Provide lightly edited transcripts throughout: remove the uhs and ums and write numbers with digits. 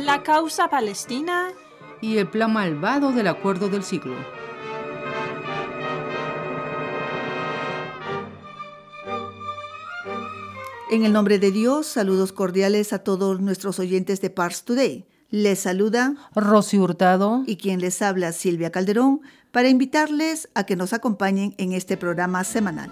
la causa palestina y el plan malvado del acuerdo del siglo. En el nombre de Dios, saludos cordiales a todos nuestros oyentes de Pars Today. Les saluda Rosy Hurtado y quien les habla, Silvia Calderón, para invitarles a que nos acompañen en este programa semanal.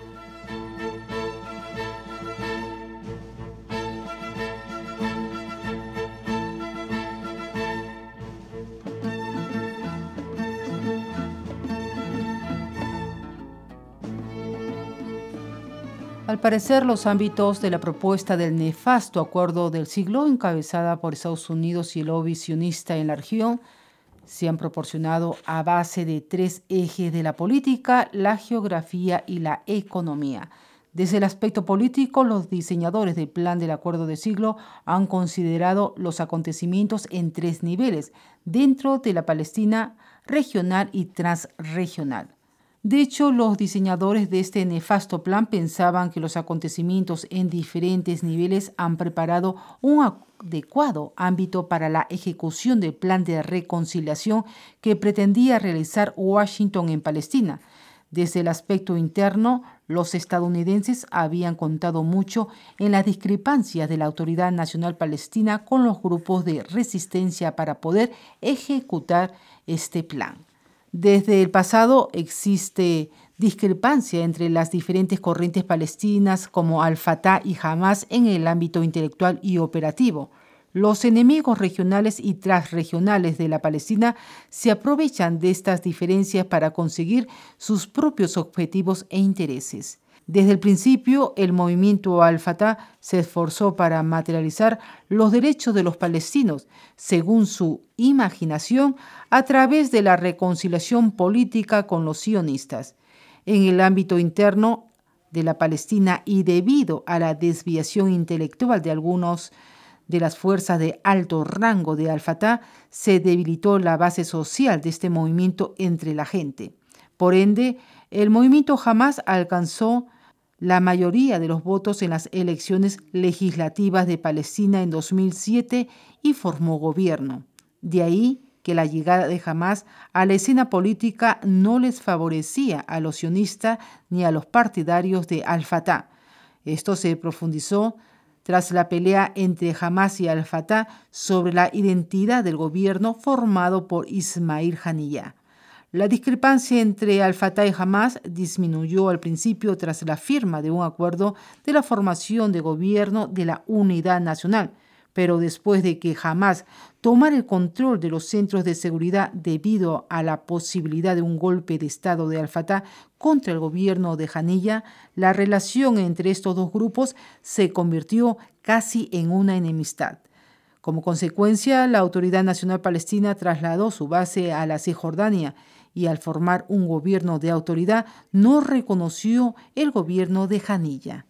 Al parecer, los ámbitos de la propuesta del nefasto acuerdo del siglo, encabezada por Estados Unidos y el lobby sionista en la región, se han proporcionado a base de 3 ejes de la política, la geografía y la economía. Desde el aspecto político, los diseñadores del plan del acuerdo del siglo han considerado los acontecimientos en 3 niveles, dentro de la Palestina regional y transregional. De hecho, los diseñadores de este nefasto plan pensaban que los acontecimientos en diferentes niveles han preparado un adecuado ámbito para la ejecución del plan de reconciliación que pretendía realizar Washington en Palestina. Desde el aspecto interno, los estadounidenses habían contado mucho en las discrepancias de la Autoridad Nacional Palestina con los grupos de resistencia para poder ejecutar este plan. Desde el pasado existe discrepancia entre las diferentes corrientes palestinas como Al-Fatah y Hamas en el ámbito intelectual y operativo. Los enemigos regionales y transregionales de la Palestina se aprovechan de estas diferencias para conseguir sus propios objetivos e intereses. Desde el principio, el movimiento Al-Fatah se esforzó para materializar los derechos de los palestinos, según su imaginación, a través de la reconciliación política con los sionistas. En el ámbito interno de la Palestina y debido a la desviación intelectual de algunos de las fuerzas de alto rango de Al-Fatah, se debilitó la base social de este movimiento entre la gente. Por ende, el movimiento Hamas alcanzó la mayoría de los votos en las elecciones legislativas de Palestina en 2007 y formó gobierno. De ahí que la llegada de Hamas a la escena política no les favorecía a los sionistas ni a los partidarios de Al-Fatah. Esto se profundizó tras la pelea entre Hamas y Al-Fatah sobre la identidad del gobierno formado por Ismail Haniyeh. La discrepancia entre Al-Fatah y Hamas disminuyó al principio tras la firma de un acuerdo de la formación de gobierno de la unidad nacional, pero después de que Hamas tomara el control de los centros de seguridad debido a la posibilidad de un golpe de Estado de Al-Fatah contra el gobierno de Haniyeh, la relación entre estos dos grupos se convirtió casi en una enemistad. Como consecuencia, la Autoridad Nacional Palestina trasladó su base a la Cisjordania y al formar un gobierno de autoridad no reconoció el gobierno de Haniyeh.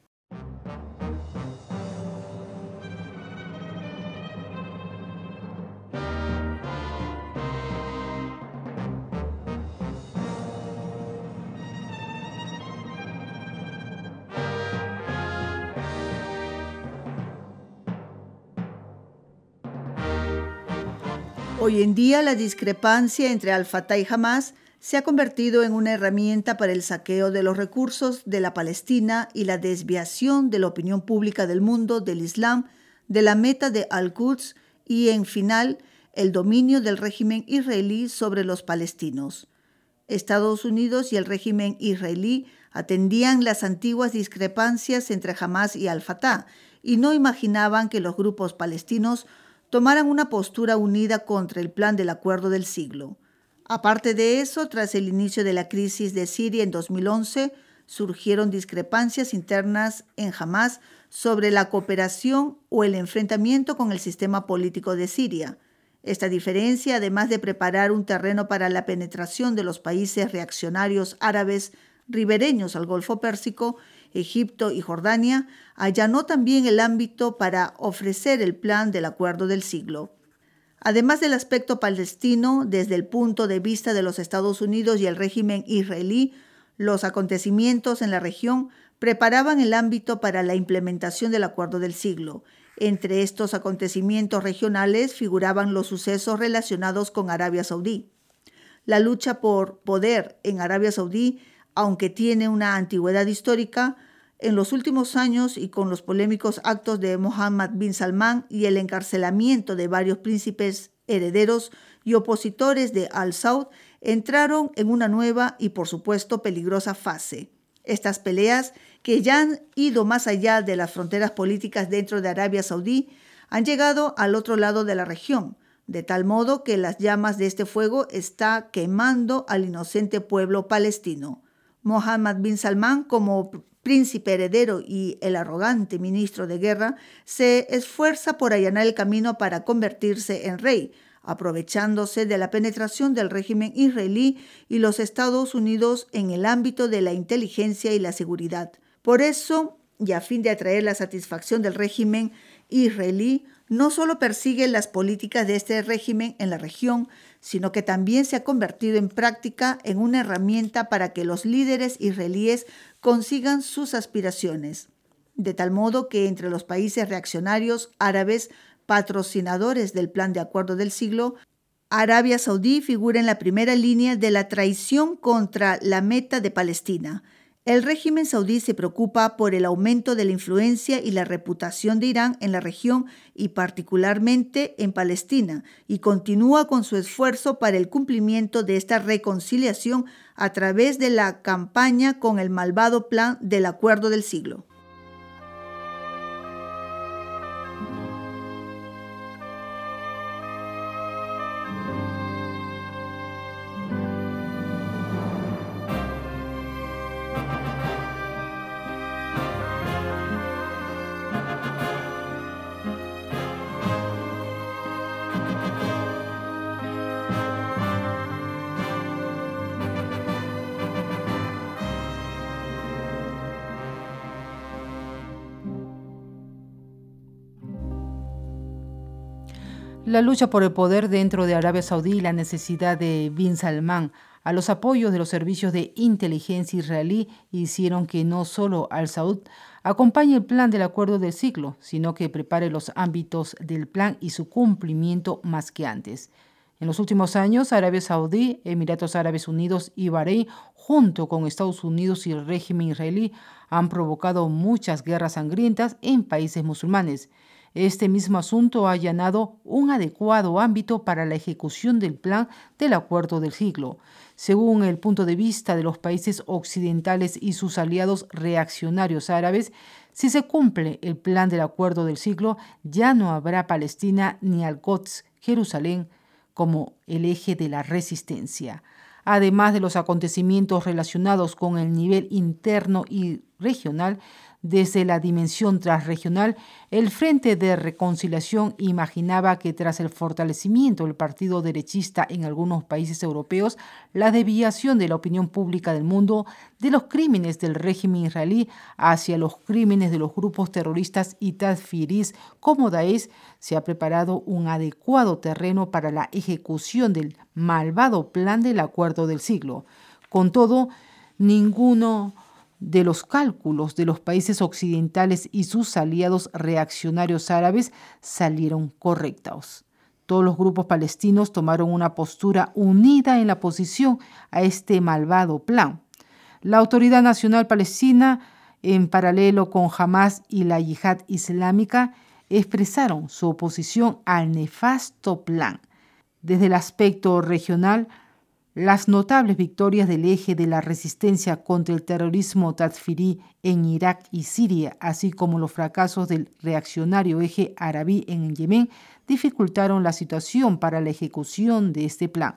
Hoy en día, la discrepancia entre Al-Fatah y Hamas se ha convertido en una herramienta para el saqueo de los recursos de la Palestina y la desviación de la opinión pública del mundo del Islam de la meta de Al-Quds y, en final, el dominio del régimen israelí sobre los palestinos. Estados Unidos y el régimen israelí atendían las antiguas discrepancias entre Hamas y Al-Fatah y no imaginaban que los grupos palestinos tomaran una postura unida contra el plan del acuerdo del siglo. Aparte de eso, tras el inicio de la crisis de Siria en 2011, surgieron discrepancias internas en Hamas sobre la cooperación o el enfrentamiento con el sistema político de Siria. Esta diferencia, además de preparar un terreno para la penetración de los países reaccionarios árabes ribereños al Golfo Pérsico, Egipto y Jordania, allanó también el ámbito para ofrecer el plan del acuerdo del siglo. Además del aspecto palestino, desde el punto de vista de los Estados Unidos y el régimen israelí, los acontecimientos en la región preparaban el ámbito para la implementación del acuerdo del siglo. Entre estos acontecimientos regionales figuraban los sucesos relacionados con Arabia Saudí. La lucha por poder en Arabia Saudí, aunque tiene una antigüedad histórica, en los últimos años y con los polémicos actos de Mohammed bin Salman y el encarcelamiento de varios príncipes herederos y opositores de Al Saud, entraron en una nueva y, por supuesto, peligrosa fase. Estas peleas, que ya han ido más allá de las fronteras políticas dentro de Arabia Saudí, han llegado al otro lado de la región, de tal modo que las llamas de este fuego está quemando al inocente pueblo palestino. Mohammed bin Salman, como príncipe heredero y el arrogante ministro de guerra, se esfuerza por allanar el camino para convertirse en rey, aprovechándose de la penetración del régimen israelí y los Estados Unidos en el ámbito de la inteligencia y la seguridad. Por eso, y a fin de atraer la satisfacción del régimen israelí, no solo persigue las políticas de este régimen en la región, sino que también se ha convertido en práctica en una herramienta para que los líderes israelíes consigan sus aspiraciones. De tal modo que entre los países reaccionarios árabes patrocinadores del Plan de Acuerdo del Siglo, Arabia Saudí figura en la primera línea de la traición contra la meta de Palestina. El régimen saudí se preocupa por el aumento de la influencia y la reputación de Irán en la región y particularmente en Palestina, y continúa con su esfuerzo para el cumplimiento de esta reconciliación a través de la campaña con el malvado Plan del Acuerdo del Siglo. La lucha por el poder dentro de Arabia Saudí y la necesidad de bin Salman a los apoyos de los servicios de inteligencia israelí hicieron que no solo Al Saud acompañe el plan del Acuerdo del Siglo, sino que prepare los ámbitos del plan y su cumplimiento más que antes. En los últimos años, Arabia Saudí, Emiratos Árabes Unidos y Bahrein, junto con Estados Unidos y el régimen israelí, han provocado muchas guerras sangrientas en países musulmanes. Este mismo asunto ha allanado un adecuado ámbito para la ejecución del plan del Acuerdo del Siglo. Según el punto de vista de los países occidentales y sus aliados reaccionarios árabes, si se cumple el plan del Acuerdo del Siglo, ya no habrá Palestina ni Al-Quds, Jerusalén, como el eje de la resistencia. Además de los acontecimientos relacionados con el nivel interno y regional, desde la dimensión transregional, el Frente de Reconciliación imaginaba que tras el fortalecimiento del partido derechista en algunos países europeos, la desviación de la opinión pública del mundo de los crímenes del régimen israelí hacia los crímenes de los grupos terroristas y takfirís como Daesh, se ha preparado un adecuado terreno para la ejecución del malvado plan del Acuerdo del Siglo. Con todo, ninguno de los cálculos de los países occidentales y sus aliados reaccionarios árabes salieron correctos. Todos los grupos palestinos tomaron una postura unida en la oposición a este malvado plan. La Autoridad Nacional Palestina, en paralelo con Hamas y la Yihad Islámica, expresaron su oposición al nefasto plan. Desde el aspecto regional, las notables victorias del eje de la resistencia contra el terrorismo takfirí en Irak y Siria, así como los fracasos del reaccionario eje arabí en Yemen, dificultaron la situación para la ejecución de este plan.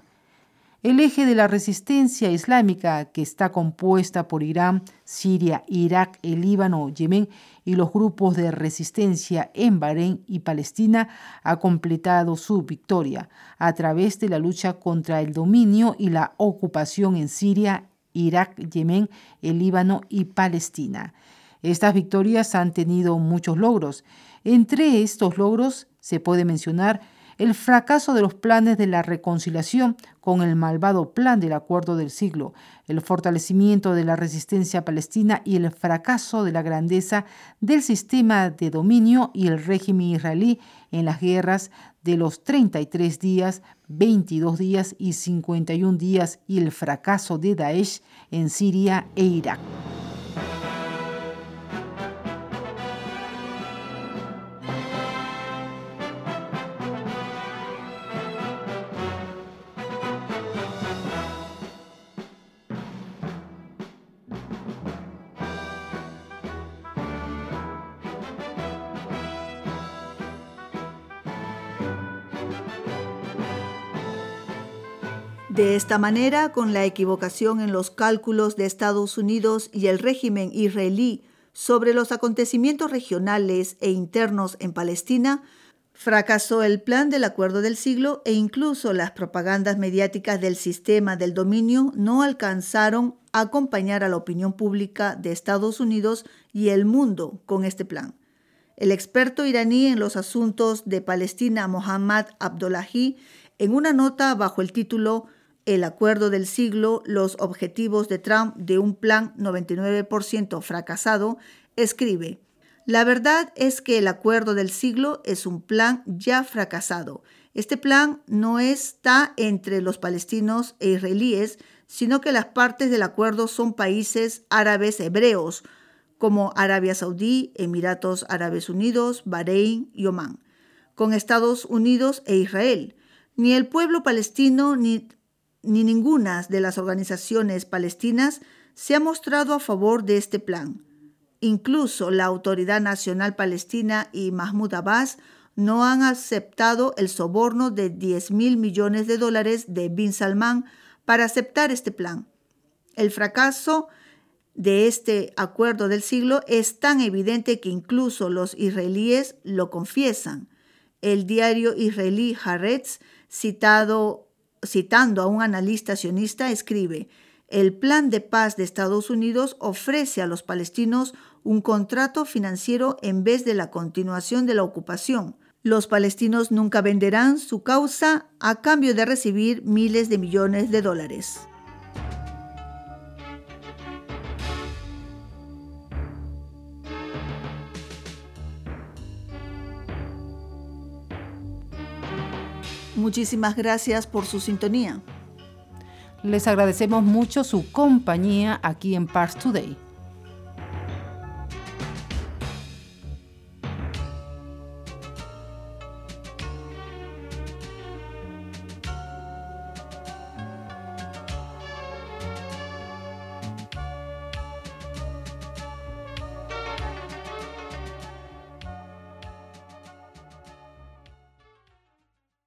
El eje de la resistencia islámica, que está compuesta por Irán, Siria, Irak, el Líbano, Yemen y los grupos de resistencia en Bahrein y Palestina, ha completado su victoria a través de la lucha contra el dominio y la ocupación en Siria, Irak, Yemen, el Líbano y Palestina. Estas victorias han tenido muchos logros. Entre estos logros se puede mencionar el fracaso de los planes de la reconciliación con el malvado plan del Acuerdo del Siglo, el fortalecimiento de la resistencia palestina y el fracaso de la grandeza del sistema de dominio y el régimen israelí en las guerras de los 33 días, 22 días y 51 días y el fracaso de Daesh en Siria e Irak. De esta manera, con la equivocación en los cálculos de Estados Unidos y el régimen israelí sobre los acontecimientos regionales e internos en Palestina, fracasó el plan del Acuerdo del Siglo e incluso las propagandas mediáticas del sistema del dominio no alcanzaron a acompañar a la opinión pública de Estados Unidos y el mundo con este plan. El experto iraní en los asuntos de Palestina, Mohammad Abdullahi, en una nota bajo el título El Acuerdo del Siglo, los objetivos de Trump de un plan 99% fracasado, escribe: la verdad es que el Acuerdo del Siglo es un plan ya fracasado. Este plan no está entre los palestinos e israelíes, sino que las partes del acuerdo son países árabes hebreos, como Arabia Saudí, Emiratos Árabes Unidos, Bahrein y Omán, con Estados Unidos e Israel. Ni el pueblo palestino ni ninguna de las organizaciones palestinas se ha mostrado a favor de este plan. Incluso la Autoridad Nacional Palestina y Mahmoud Abbas no han aceptado el soborno de $10,000 millones de Bin Salman para aceptar este plan. El fracaso de este Acuerdo del Siglo es tan evidente que incluso los israelíes lo confiesan. El diario israelí Haaretz, citando a un analista sionista, escribe: el plan de paz de Estados Unidos ofrece a los palestinos un contrato financiero en vez de la continuación de la ocupación. Los palestinos nunca venderán su causa a cambio de recibir miles de millones de dólares. Muchísimas gracias por su sintonía. Les agradecemos mucho su compañía aquí en Pars Today.